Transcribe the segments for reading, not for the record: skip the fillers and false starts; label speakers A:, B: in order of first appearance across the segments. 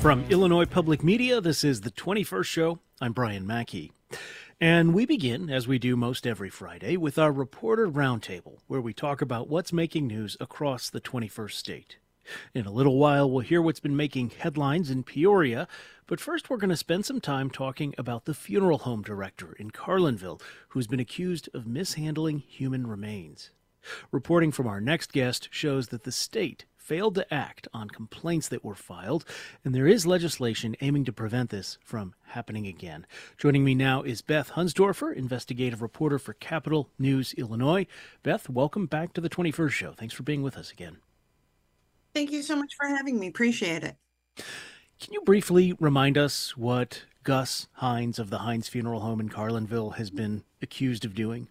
A: From Illinois Public Media, this is the 21st Show. I'm Brian Mackey. And we begin, as we do most every Friday, with our Reporter Roundtable, where we talk about what's making news across the 21st state. In a little while, we'll hear what's been making headlines in Peoria, but first we're going to spend some time talking about the funeral home director in Carlinville, who's been accused of mishandling human remains. Reporting from our next guest shows that the state failed to act on complaints that were filed, and there is legislation aiming to prevent this from happening again. Joining me now is Beth Hunsdorfer, investigative reporter for Capital News Illinois. Beth, welcome back to the 21st Show. Thanks for being with us again.
B: Thank you so much for having me. Appreciate it.
A: Can you briefly remind us what Gus Hines of the Hines Funeral Home in Carlinville has been accused of doing?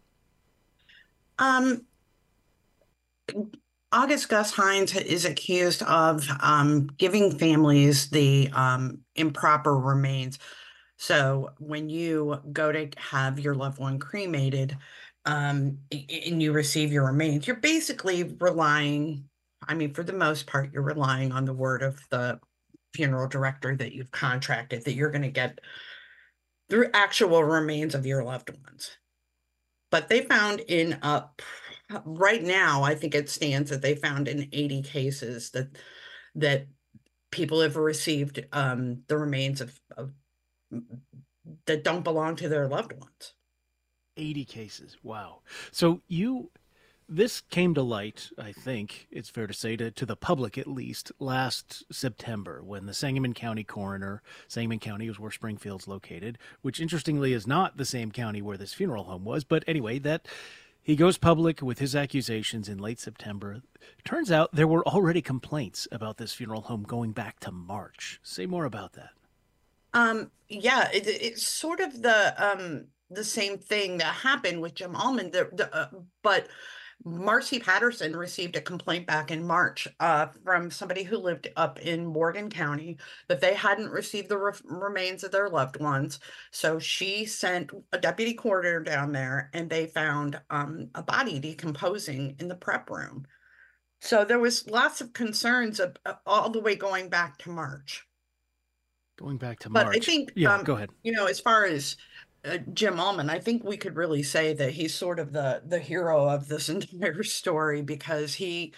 B: August Gus Hines is accused of giving families the improper remains. So when you go to have your loved one cremated and you receive your remains, you're basically relying, for the most part, you're relying on the word of the funeral director that you've contracted, that you're going to get the actual remains of your loved ones. But they found right now, I think it stands that they found in 80 cases that people have received the remains of that don't belong to their loved ones.
A: 80 cases. Wow. So this came to light, I think it's fair to say, to the public at least, last September when the Sangamon County coroner, Sangamon County is where Springfield's located, which interestingly is not the same county where this funeral home was. But anyway, that he goes public with his accusations in late September. Turns out there were already complaints about this funeral home going back to March. Say more about that.
B: Yeah, it's sort of the same thing that happened with Jim Allman, but Marcy Patterson received a complaint back in March from somebody who lived up in Morgan County that they hadn't received the remains of their loved ones. So she sent a deputy coroner down there, and they found a body decomposing in the prep room. So there was lots of concerns all the way going back to March.
A: Going back to March.
B: But I think,
A: go ahead.
B: As far as Jim Allman, I think we could really say that he's sort of the hero of this entire story, because he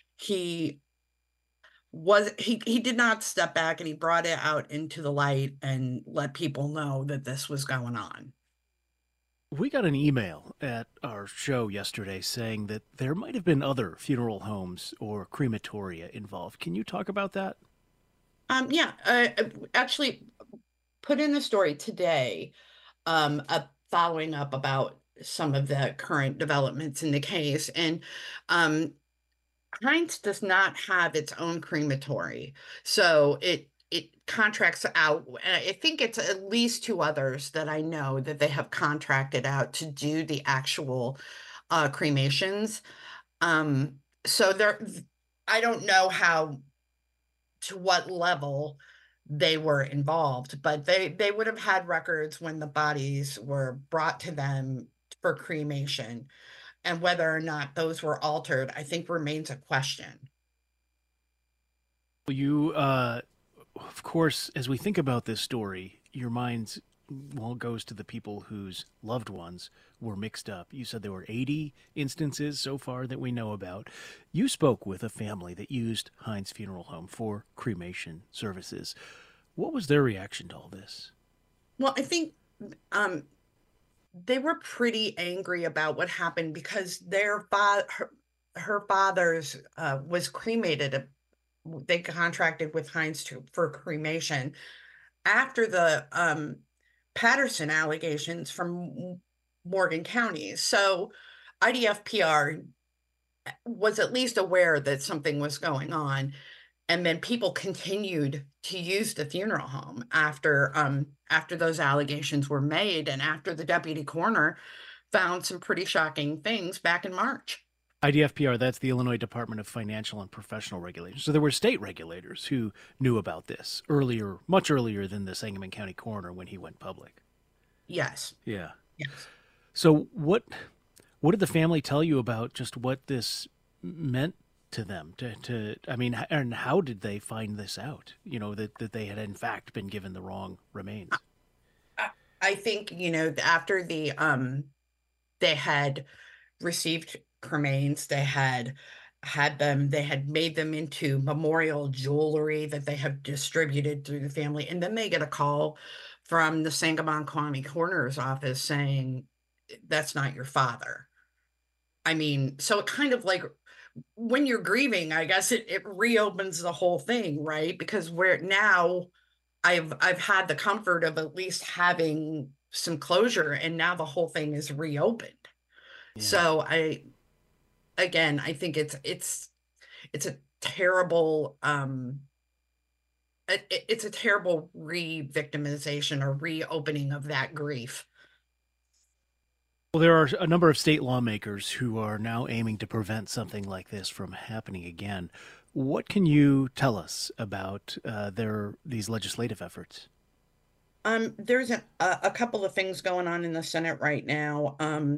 B: did not step back, and he brought it out into the light and let people know that this was going on.
A: We got an email at our show yesterday saying that there might have been other funeral homes or crematoria involved. Can you talk about that?
B: Yeah, I actually put in the story today, following up about some of the current developments in the case. And Hines does not have its own crematory, so it contracts out. I think it's at least two others that I know that they have contracted out to do the actual cremations. So I don't know to what level they were involved, but they would have had records when the bodies were brought to them for cremation, and whether or not those were altered, I think, remains a question.
A: You, of course, as we think about this story, your mind goes to the people whose loved ones were mixed up. You said there were 80 instances so far that we know about. You spoke with a family that used Hines Funeral Home for cremation services. What was their reaction to all this?
B: Well, I think they were pretty angry about what happened, because her father's was cremated. They contracted with Hines for cremation after the Patterson allegations from Morgan County. So IDFPR was at least aware that something was going on. And then people continued to use the funeral home after those allegations were made, and after the deputy coroner found some pretty shocking things back in March.
A: IDFPR, that's the Illinois Department of Financial and Professional Regulation. So there were state regulators who knew about this earlier, much earlier than the Sangamon County coroner when he went public.
B: Yes.
A: Yeah.
B: Yes.
A: So what did the family tell you about just what this meant to them I mean, and how did they find this out, that they had in fact been given the wrong remains?
B: I, I think, after they had received cremains, they had made them into memorial jewelry that they have distributed through the family. And then they get a call from the Sangamon County Coroner's office saying, that's not your father. I mean, so it kind of like when you're grieving, I guess it reopens the whole thing, right? Because we're now I've had the comfort of at least having some closure, and now the whole thing is reopened.
A: Yeah.
B: So I think it's a terrible it's a terrible re-victimization or reopening of that grief.
A: Well, there are a number of state lawmakers who are now aiming to prevent something like this from happening again. What can you tell us about these legislative efforts?
B: There's a couple of things going on in the Senate right now.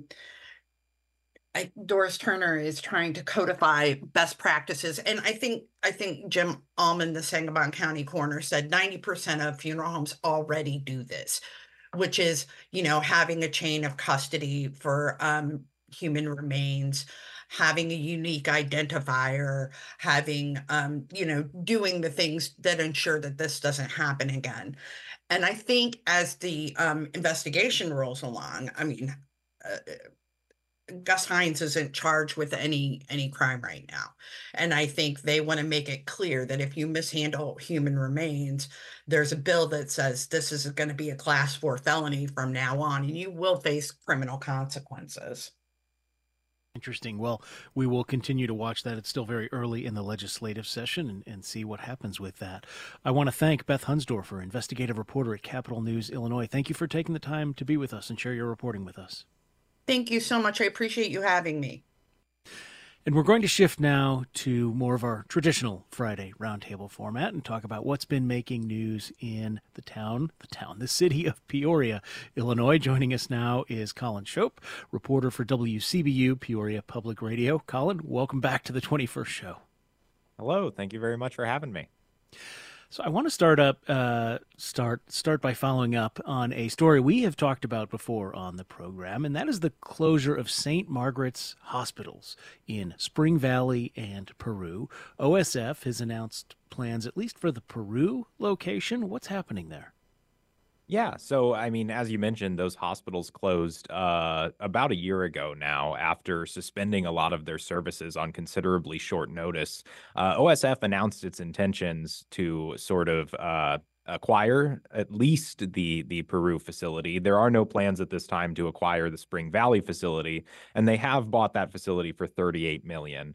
B: Doris Turner is trying to codify best practices, and I think Jim Allman, the Sangamon County coroner, said 90% of funeral homes already do this, which is having a chain of custody for human remains, having a unique identifier, having doing the things that ensure that this doesn't happen again. And I think as the investigation rolls along, I mean, uh, Gus Hines isn't charged with any crime right now. And I think they want to make it clear that if you mishandle human remains, there's a bill that says this is going to be a class 4 felony from now on, and you will face criminal consequences.
A: Interesting. Well, we will continue to watch that. It's still very early in the legislative session and see what happens with that. I want to thank Beth Hunsdorfer, investigative reporter at Capital News, Illinois. Thank you for taking the time to be with us and share your reporting with us.
B: Thank you so much. I appreciate you having me.
A: And we're going to shift now to more of our traditional Friday roundtable format and talk about what's been making news in the city of Peoria, Illinois. Joining us now is Colin Shope, reporter for WCBU Peoria Public Radio. Colin, welcome back to the 21st show.
C: Hello, thank you very much for having me.
A: So I want to start by following up on a story we have talked about before on the program, and that is the closure of St. Margaret's hospitals in Spring Valley and Peru. OSF has announced plans, at least for the Peru location. What's happening there?
C: Yeah, so I mean, as you mentioned, those hospitals closed about a year ago now after suspending a lot of their services on considerably short notice. OSF announced its intentions to sort of acquire at least the Peru facility. There are no plans at this time to acquire the Spring Valley facility, and they have bought that facility for $38 million.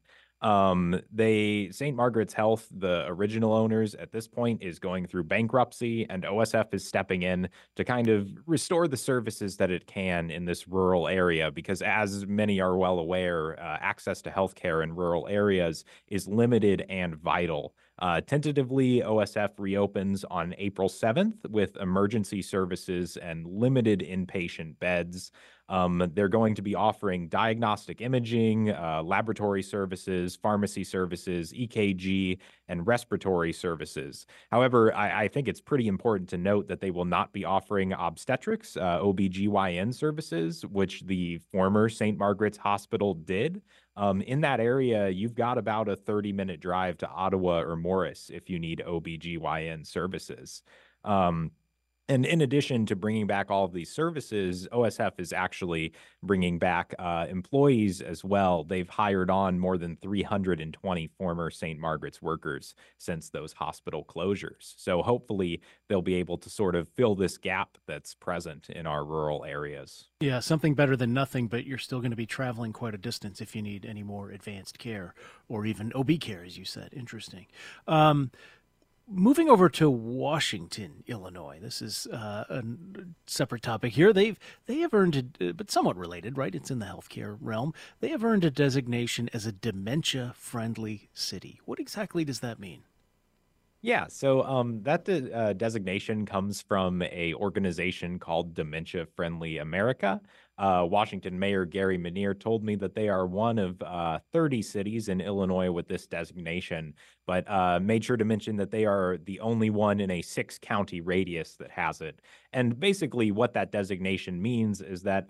C: St. Margaret's Health, the original owners at this point, is going through bankruptcy, and OSF is stepping in to kind of restore the services that it can in this rural area because, as many are well aware, access to healthcare in rural areas is limited and vital. Tentatively, OSF reopens on April 7th with emergency services and limited inpatient beds. They're going to be offering diagnostic imaging, laboratory services, pharmacy services, EKG, and respiratory services. However, I think it's pretty important to note that they will not be offering obstetrics, OBGYN services, which the former St. Margaret's Hospital did. In that area, you've got about a 30-minute drive to Ottawa or Morris if you need OBGYN services. And in addition to bringing back all of these services, OSF is actually bringing back employees as well. They've hired on more than 320 former St. Margaret's workers since those hospital closures. So hopefully they'll be able to sort of fill this gap that's present in our rural areas.
A: Yeah, something better than nothing, but you're still going to be traveling quite a distance if you need any more advanced care or even OB care, as you said. Interesting. Moving over to Washington, Illinois. This is a separate topic here. They have earned it, but somewhat related, right? It's in the healthcare realm. They have earned a designation as a dementia-friendly city. What exactly does that mean?
C: Yeah, so that designation comes from a organization called Dementia Friendly America. Washington Mayor Gary Menier told me that they are one of 30 cities in Illinois with this designation, but made sure to mention that they are the only one in a 6-county radius that has it. And basically, what that designation means is that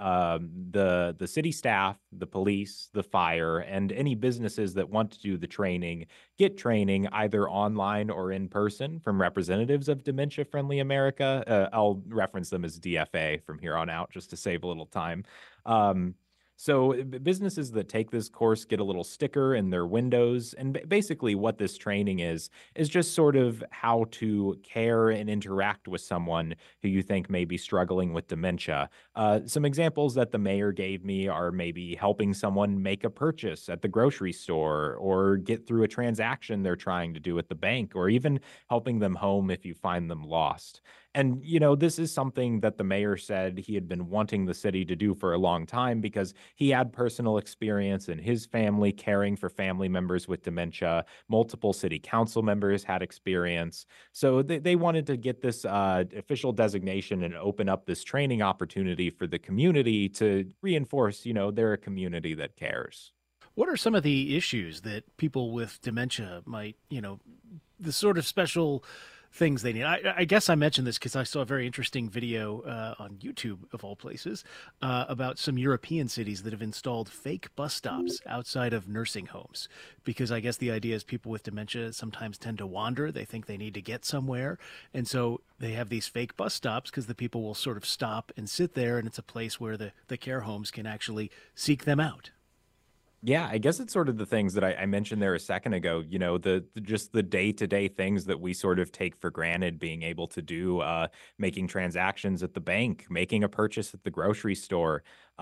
C: the city staff, the police, the fire, and any businesses that want to do the training get training either online or in person from representatives of Dementia Friendly America. I'll reference them as DFA from here on out just to save a little time. Um, so businesses that take this course get a little sticker in their windows. And basically what this training is just sort of how to care and interact with someone who you think may be struggling with dementia. Some examples that the mayor gave me are maybe helping someone make a purchase at the grocery store or get through a transaction they're trying to do at the bank, or even helping them home if you find them lost. And, this is something that the mayor said he had been wanting the city to do for a long time because he had personal experience in his family caring for family members with dementia. Multiple city council members had experience. So they wanted to get this official designation and open up this training opportunity for the community to reinforce, they're a community that cares.
A: What are some of the issues that people with dementia might, the sort of special things they need? I guess I mentioned this because I saw a very interesting video on YouTube, of all places, about some European cities that have installed fake bus stops outside of nursing homes. Because I guess the idea is people with dementia sometimes tend to wander. They think they need to get somewhere. And so they have these fake bus stops because the people will sort of stop and sit there, and it's a place where the care homes can actually seek them out.
C: Yeah, I guess it's sort of the things that I mentioned there a second ago, just the day-to-day things that we sort of take for granted being able to do, making transactions at the bank, making a purchase at the grocery store.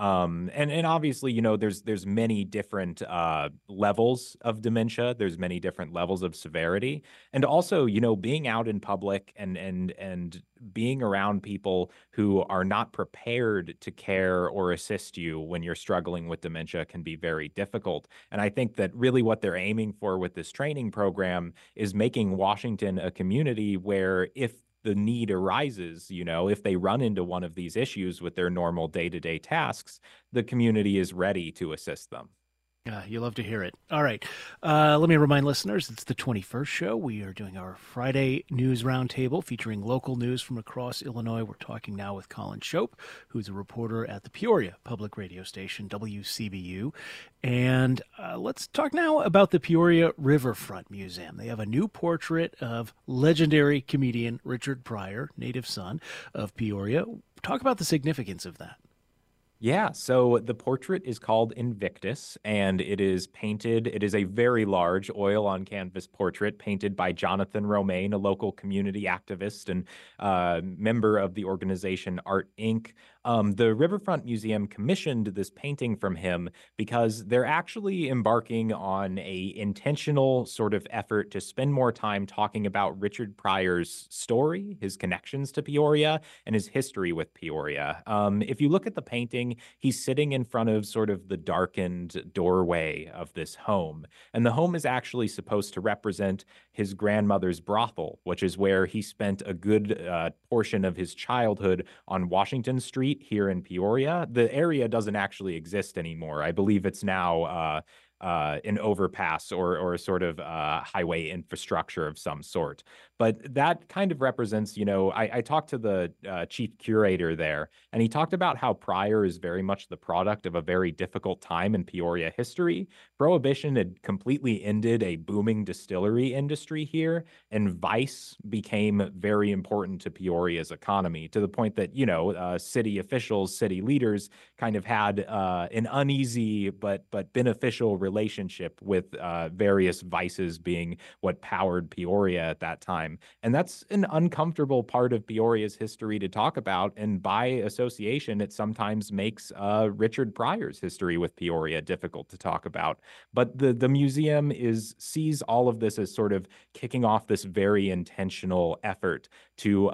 C: And obviously, there's many different levels of dementia. There's many different levels of severity. And also, being out in public and being around people who are not prepared to care or assist you when you're struggling with dementia can be very difficult. And I think that really what they're aiming for with this training program is making Washington a community where if the need arises, if they run into one of these issues with their normal day-to-day tasks, the community is ready to assist them.
A: You love to hear it. All right. Let me remind listeners, it's the 21st show. We are doing our Friday News Roundtable featuring local news from across Illinois. We're talking now with Colin Shope, who's a reporter at the Peoria public radio station, WCBU. And let's talk now about the Peoria Riverfront Museum. They have a new portrait of legendary comedian Richard Pryor, native son of Peoria. Talk about the significance of that.
C: Yeah, so the portrait is called Invictus, and it is painted. It is a very large oil on canvas portrait painted by Jonathan Romaine, a local community activist and member of the organization Art Inc. The Riverfront Museum commissioned this painting from him because they're actually embarking on a intentional sort of effort to spend more time talking about Richard Pryor's story, his connections to Peoria, and his history with Peoria. If you look at the painting, he's sitting in front of sort of the darkened doorway of this home. And the home is actually supposed to represent his grandmother's brothel, which is where he spent a good portion of his childhood on Washington Street here in Peoria. The area doesn't actually exist anymore. I believe it's now an overpass or a sort of highway infrastructure of some sort. But that kind of represents, I talked to the chief curator there, and he talked about how Pryor is very much the product of a very difficult time in Peoria history. Prohibition had completely ended a booming distillery industry here, and vice became very important to Peoria's economy, to the point that, city officials, city leaders kind of had an uneasy but beneficial relationship with various vices being what powered Peoria at that time. And that's an uncomfortable part of Peoria's history to talk about. And by association, it sometimes makes Richard Pryor's history with Peoria difficult to talk about. But the museum sees all of this as sort of kicking off this very intentional effort to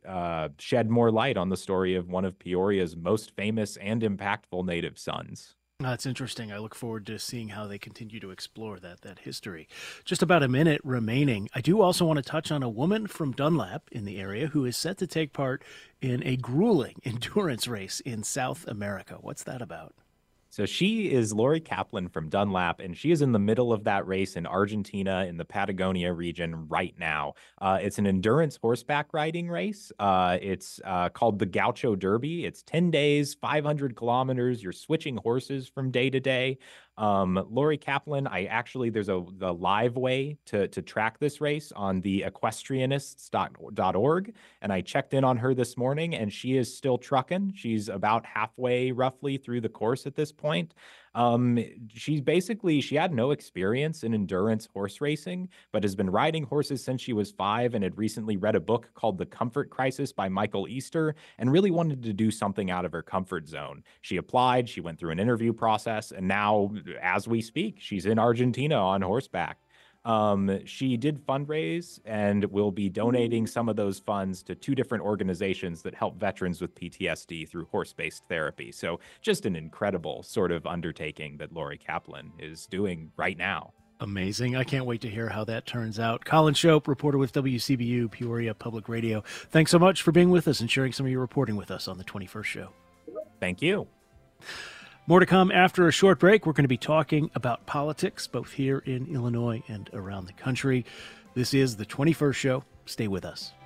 C: shed more light on the story of one of Peoria's most famous and impactful native sons.
A: That's interesting. I look forward to seeing how they continue to explore that history. Just about a minute remaining. I do also want to touch on a woman from Dunlap in the area who is set to take part in a grueling endurance race in South America. What's that about?
C: So she is Lori Kaplan from Dunlap, and she is in the middle of that race in Argentina in the Patagonia region right now. It's an endurance horseback riding race. It's called the Gaucho Derby. It's 10 days, 500 kilometers. You're switching horses from day to day. Lori Kaplan, there's the live way to track this race on the equestrianists.org. And I checked in on her this morning, and she is still trucking. She's about halfway roughly through the course at this point. She had no experience in endurance horse racing, but has been riding horses since she was 5 and had recently read a book called The Comfort Crisis by Michael Easter and really wanted to do something out of her comfort zone. She applied, she went through an interview process, and now, as we speak, she's in Argentina on horseback. She did fundraise and will be donating some of those funds to 2 different organizations that help veterans with PTSD through horse-based therapy. So just an incredible sort of undertaking that Lori Kaplan is doing right now.
A: Amazing. I can't wait to hear how that turns out. Colin Shope, reporter with WCBU Peoria Public Radio. Thanks so much for being with us and sharing some of your reporting with us on the 21st show.
C: Thank you.
A: More to come after a short break. We're going to be talking about politics, both here in Illinois and around the country. This is the 21st show. Stay with us.